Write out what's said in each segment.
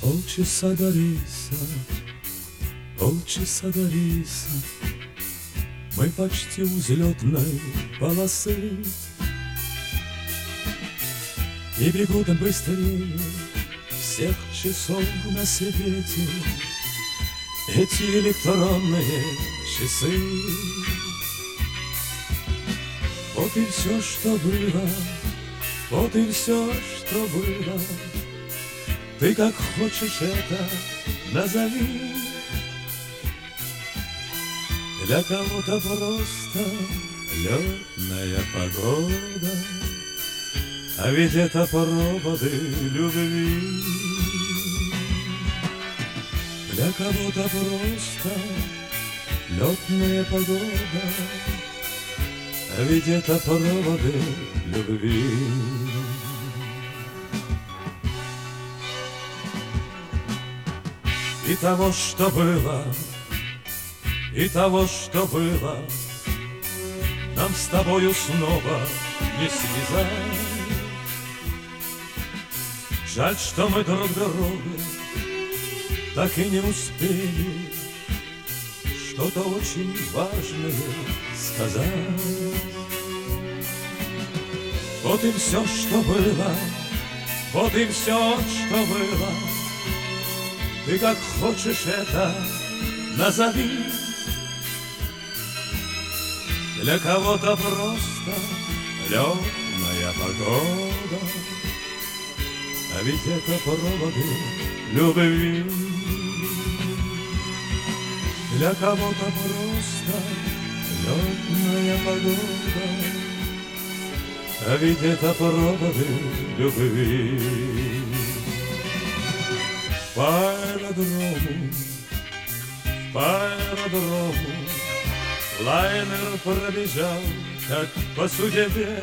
Полчаса до рейса, полчаса до рейса, мы почти у взлетной полосы. И бегут быстрее всех часов на свете эти электронные часы. Вот и все, что было, вот и все, что было. Ты как хочешь это назови. Для кого-то просто летная погода, а ведь это проводы любви. Для кого-то просто летная погода, а ведь это проводы любви. И того, что было, и того, что было, нам с тобою снова не связать. Жаль, что мы друг другу так и не успели что-то очень важное сказать. Вот и все, что было, вот и все, что было. Ты как хочешь это назови. Для кого-то просто летная погода, а ведь это проводы любви. Для кого-то просто летная погода, а ведь это проводы любви. По аэродрому лайнер пробежал, как по судьбе.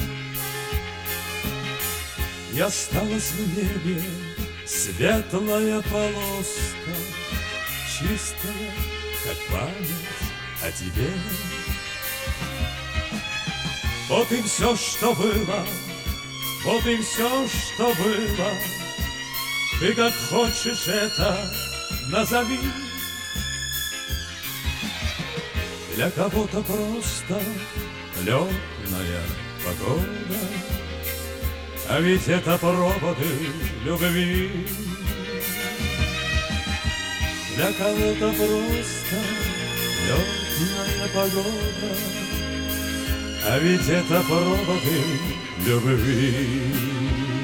И осталась в небе светлая полоска, чистая, как память о тебе. Вот и все, что было, вот и все, что было. Ты как хочешь это назови. Для кого-то просто летная погода, а ведь это проводы любви. Для кого-то просто летная погода, а ведь это проводы любви.